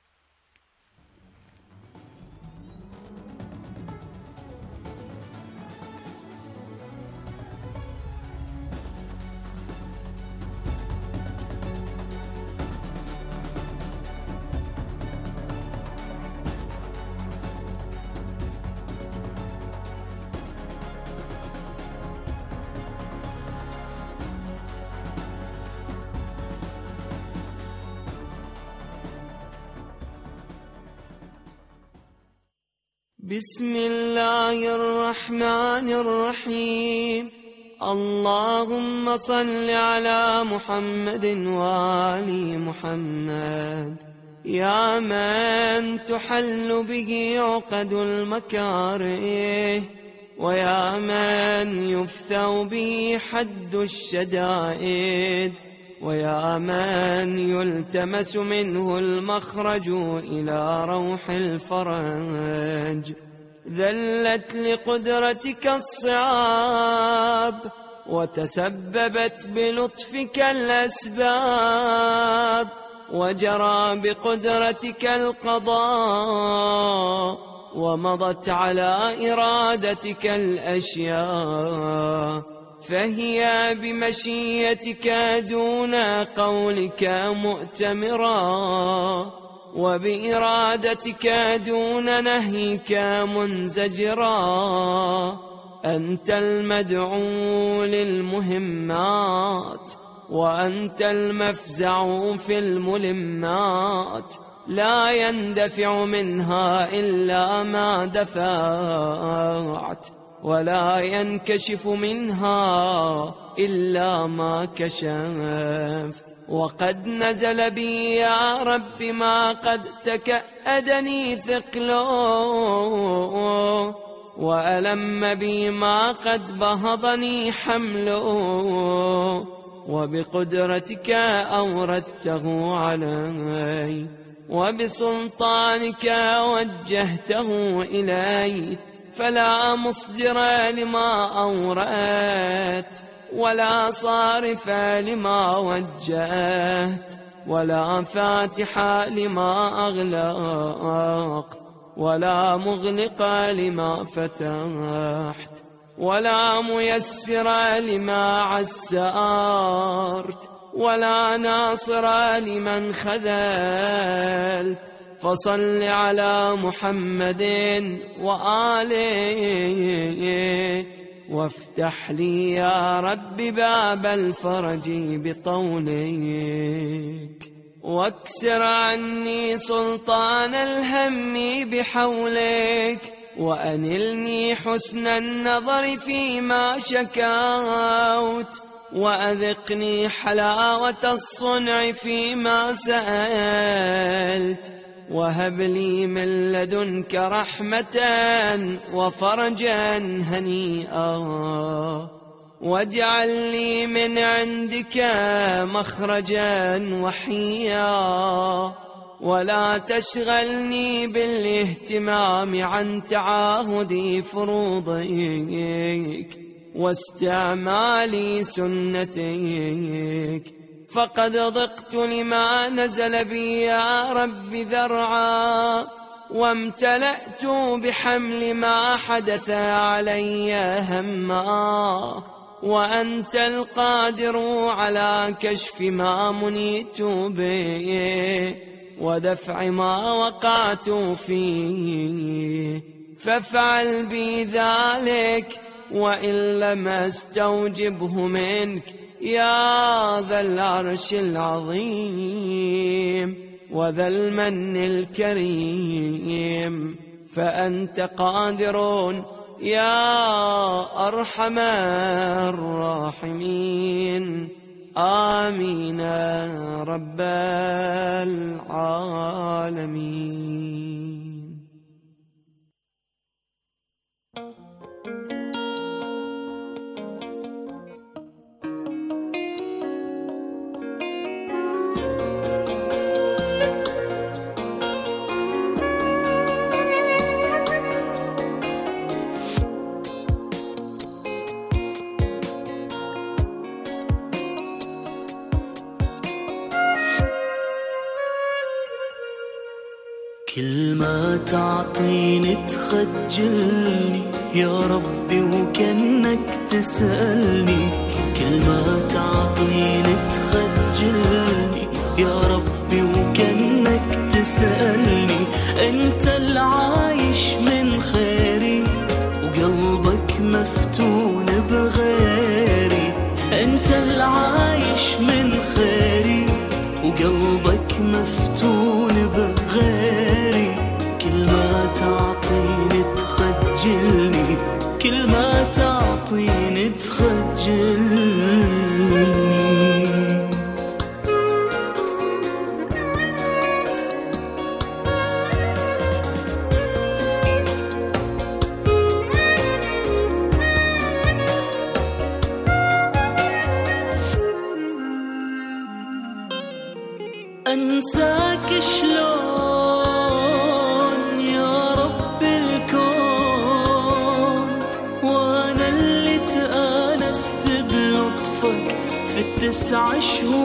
بسم الله الرحمن الرحيم. اللهم صل على محمد وآل محمد. يا من تحل به عقد المكاره، ويا من يفثو به حد الشدائد، ويا من يلتمس منه المخرج إلى روح الفرج. ذلت لقدرتك الصعاب، وتسببت بلطفك الأسباب، وجرى بقدرتك القضاء، ومضت على إرادتك الأشياء، فهي بمشيتك دون قولك مؤتمرا، وبإرادتك دون نهيك منزجرا. أنت المدعو للمهمات، وأنت المفزع في الملمات، لا يندفع منها إلا ما دفعت، ولا ينكشف منها إلا ما كشفت. وقد نزل بي يا رب ما قد تكأدني ثقله، وألم بي ما قد بهضني حمله، وبقدرتك أوردته علي، وبسلطانك وجهته إلي، فلا مصدر لما أوردت، ولا صارف لما وجهت، ولا فاتح لما أغلقت، ولا مغلق لما فتحت، ولا ميسر لما عسرت، ولا ناصر لمن خذلت. فصل على محمد وآله، وافتح لي يا رب باب الفرج بطولك، واكسر عني سلطان الهم بحولك، وأنلني حسن النظر فيما شكوت، وأذقني حلاوة الصنع فيما سألت، وهب لي من لدنك رحمة وفرجا هنيئا، واجعل لي من عندك مخرجا وحيا، ولا تشغلني بالاهتمام عن تعاهد فروضك واستعمال سنتك، فقد ضقت لما نزل بي يا رب ذرعا، وامتلأت بحمل ما حدث علي هما، وأنت القادر على كشف ما منيت به، ودفع ما وقعت فيه، فافعل بي ذلك، وإن لم استوجبه منك يا ذا العرش العظيم وذا المن الكريم، فأنت قادر يا أرحم الراحمين. آمين رب العالمين. كل ما تعطيني تخجلني يا ربي، وكأنك تسألني، كل ما تعطيني تخجلني يا ربي، وكأنك تسألني، انت العايش من خيري وقلبك مفتون بغيري، انت العايش من خيري وقلبك مفتون بغيري، كل ما تعطيني تخجلني، كل ما تعطيني تخجلني. أنساك شلون يا رب الكون، وأنا اللي تآنست بلطفك في التسع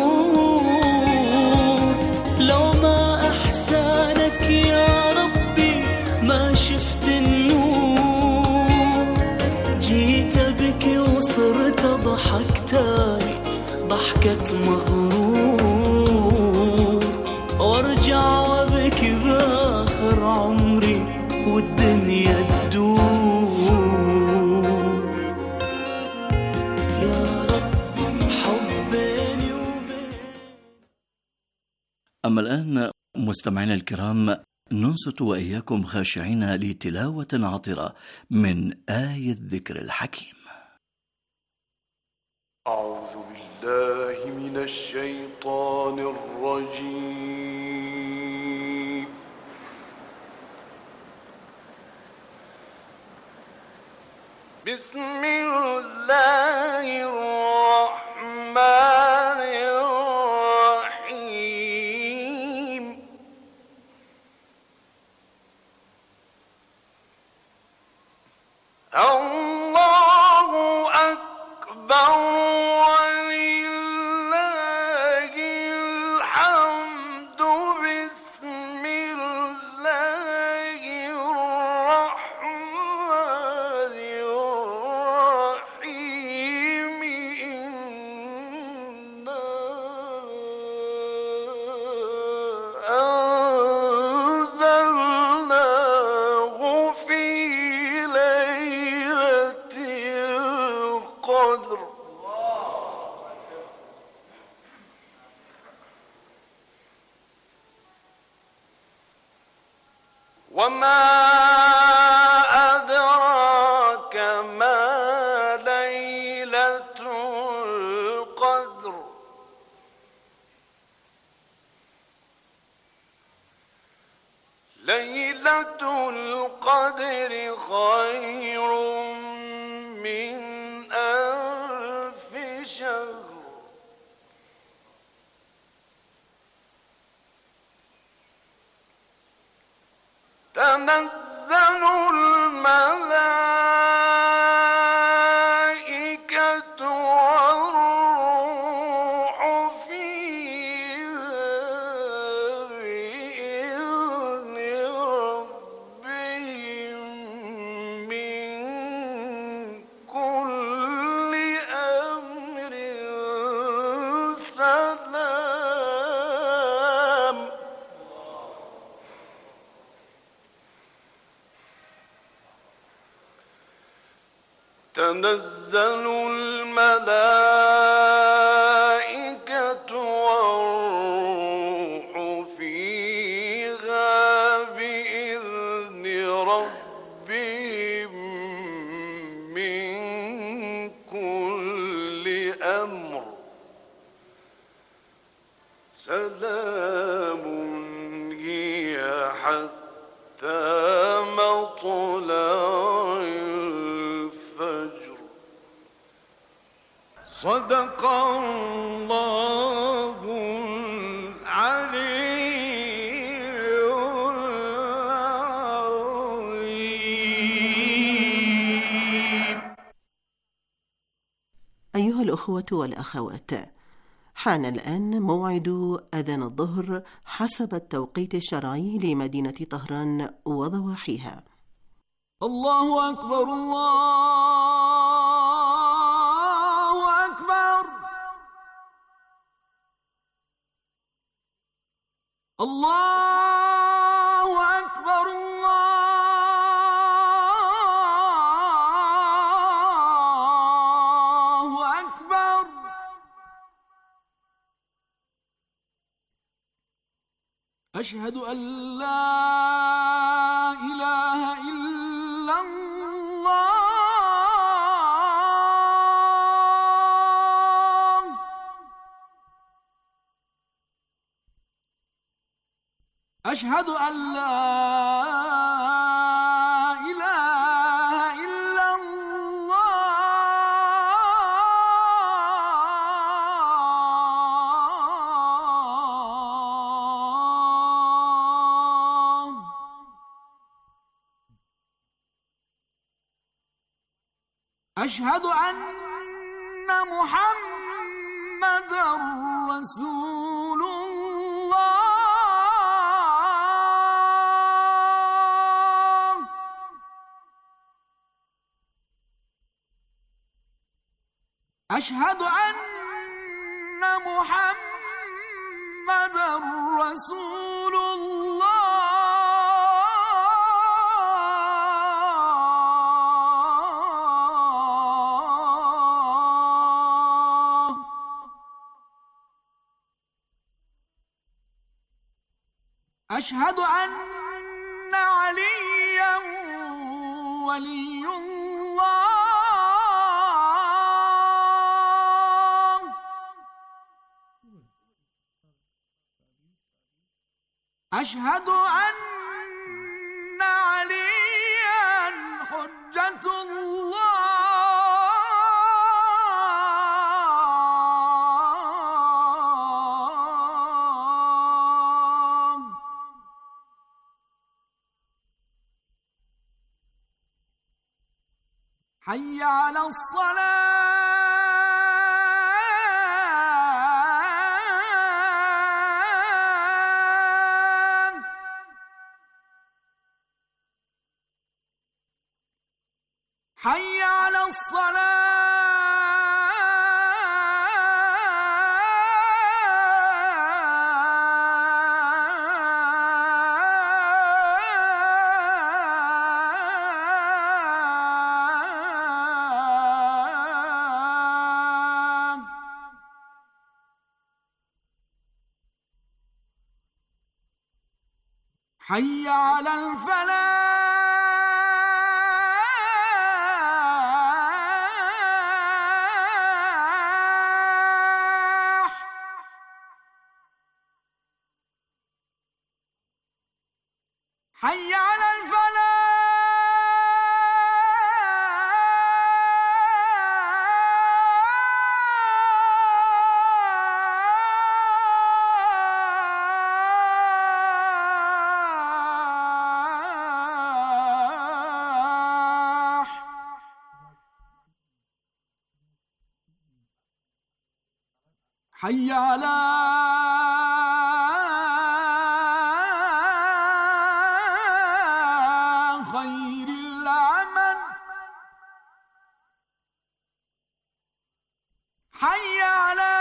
شهور، لو ما أحسانك يا ربي ما شفت النور، جيت أبكي وصرت أضحك تاني ضحكة مغرور، وارجع وابكي باخر عمري والدنيا تدور، يا رب حبيني وبين. أما الآن مستمعينا الكرام، ننصت وإياكم خاشعين لتلاوة عطرة من آية الذكر الحكيم. أعوذ بالله من الشيطان الرجيم. بسم الله الرحمن الرحيم. الله أكبر ولله الحمد. بسم الله الرحمن الرحيم. إنا أنزلناه في ليلة القدر. وما أدراك ما ليلة القدر. ليلة القدر خير من ألف شهر. تنزل الملائكة والروح فيها بإذن ربهم من كل أمر سلام. تنزل الملائكة والروح فيها بإذن ربهم من كل أمر سلام هي حتى مطلع الفجر. صدق الله العلي العظيم. أيها الأخوة والأخوات، حان الآن موعد أذان الظهر حسب التوقيت الشرعي لمدينة طهران وضواحيها. الله أكبر الله أكبر. الله أكبر الله أكبر. أشهد أن لا إله إلا الله. أشهد أن لا إله إلا الله. أشهد أن محمدًا رسول الله. أشهد أن محمدًا رسول الله. أشهد أن عليا ولي الله. أشهد أن عليا حجة الله حي على الصلاة حي على الصلاة حي على الفلاح حي على الفلاح حي على خير العمل حي على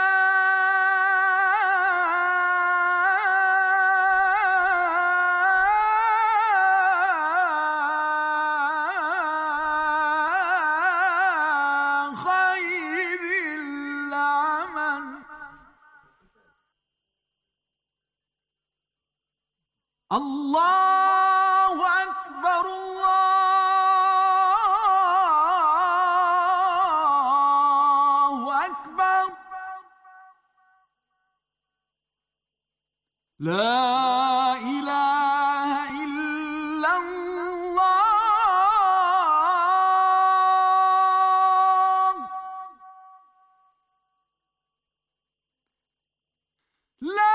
خير العمل الله أكبر الله أكبر لا إله إلا الله لا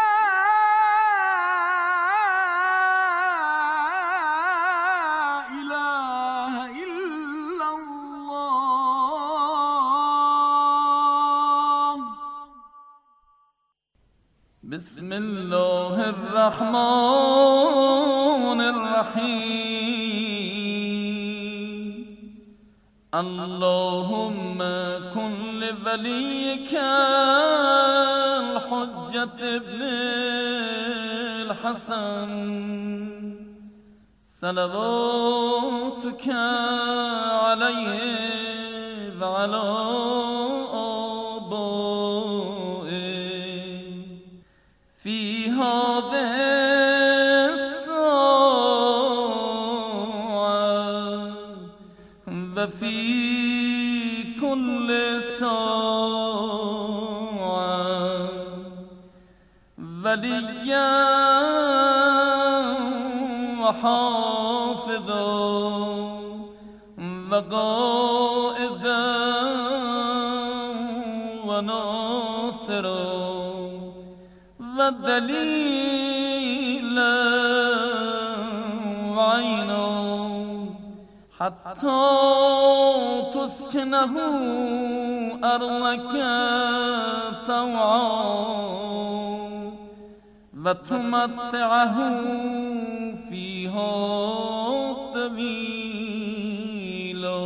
بسم الله الرحمن الرحيم اللهم كن لوليك الحجة ابن الحسن صلواتك عليه وعلى في هذه الساعة وفي كل ساعة وليا وحافظا وقائدا وناصرا ودليلا وعينا حتى تسكنه أرضك طوعا وتمتعه فيها طويلا.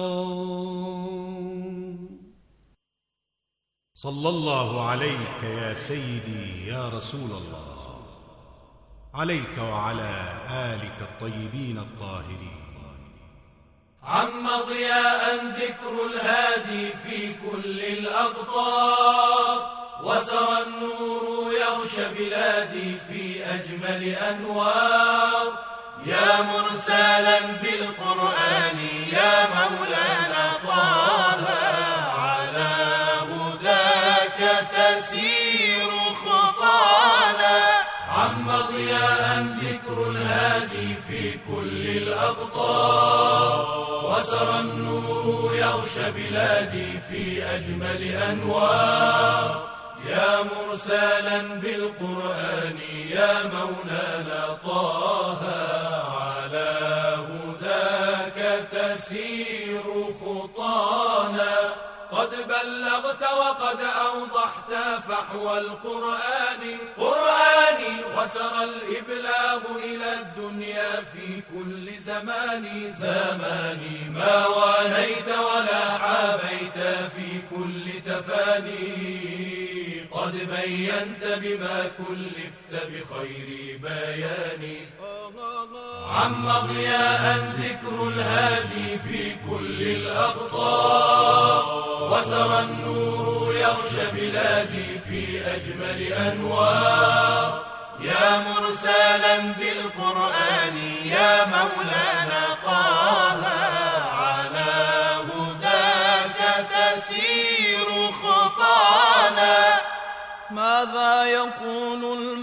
صلى الله عليك يا سيدي يا رسول الله، عليك وعلى آلك الطيبين الطاهرين. عم ضياء ذكر الهادي في كل الأقطار، وسرى النور يغشى بلادي في أجمل أنوار. يا مرسلا بالقرآن يا مولانا طه، على هداك تسير خطانا. عم ضياء ذكر الهادي في كل الأقطار، وسرى النور يغشى بلادي في أجمل أنوار. يا مرسلا بالقرآن يا مولانا طه، على هداك تسير خطانا. قد بلغت وقد أوضحت فحوى القرآن قرآني، وسرى الإبلاغ إلى الدنيا في كل زمان زماني. ما وانيت ولا حابيت في كل تفاني، قد بينت بما كلفت بخير بيان. عم ضياء ذكر الهادي في كل الأقطار، وسرى النور يغشى بلادي في أجمل أنوار. يا مرسلا بالقرآن يا مولانا طه، على هداك تسير خطانا. ماذا يقول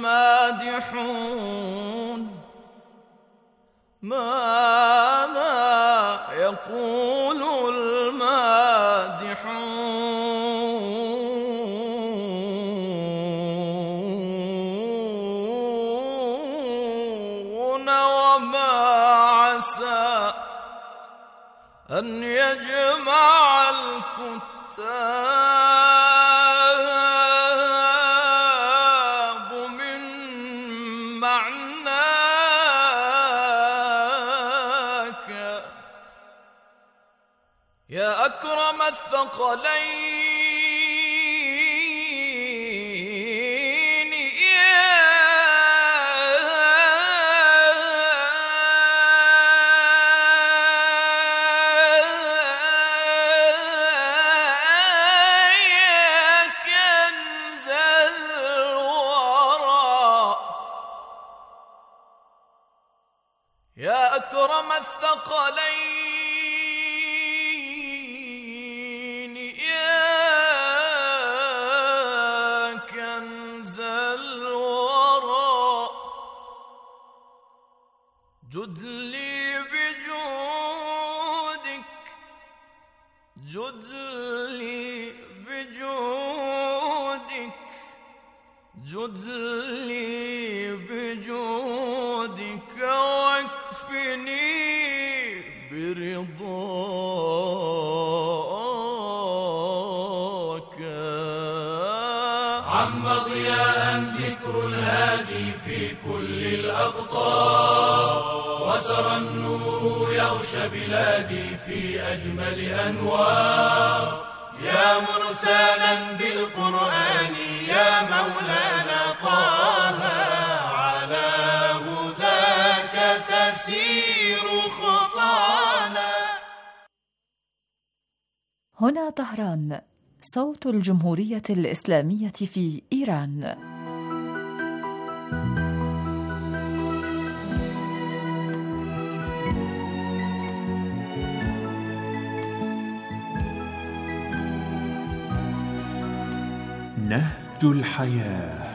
المادحون؟ ماذا يقول المادحون؟ وما عسى أن يجمع الكتاب من معناك يا أكرم الثقلين. يا كنز الورى، يا أكرم الثقلين، يا كنز الورى. جد لي بجودك، جد لي بجودك، جد لي بجودك، واكفني برضاك. عم ضياء ذكر الهادي في كل الأقطار، وسرى النور يغشى بلادي في أجمل أنوار. يا مرسلا بالقرآن يا مولانا طه، على هداك تسير خطانا. هنا طهران، صوت الجمهورية الإسلامية في إيران. نهج الحياة.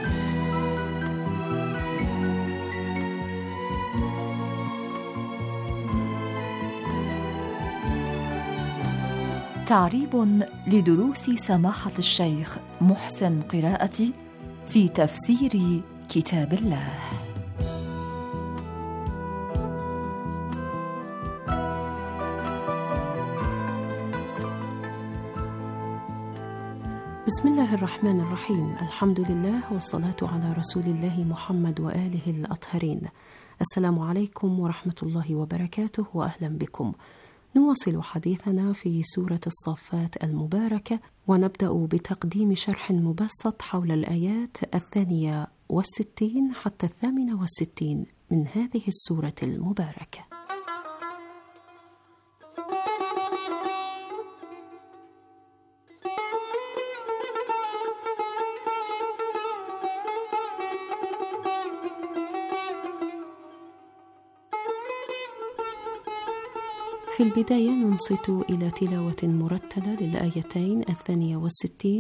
تعريب لدروس سماحة الشيخ محسن قراءتي في تفسير كتاب الله. بسم الله الرحمن الرحيم. الحمد لله والصلاة على رسول الله محمد وآله الأطهرين. السلام عليكم ورحمة الله وبركاته، وأهلا بكم. نواصل حديثنا في سورة الصافات المباركة، ونبدأ بتقديم شرح مبسط حول الآيات الثانية والستين حتى الثامنة والستين من هذه السورة المباركة. في البداية ننصت إلى تلاوة مرتلة للآيتين الثانية والستين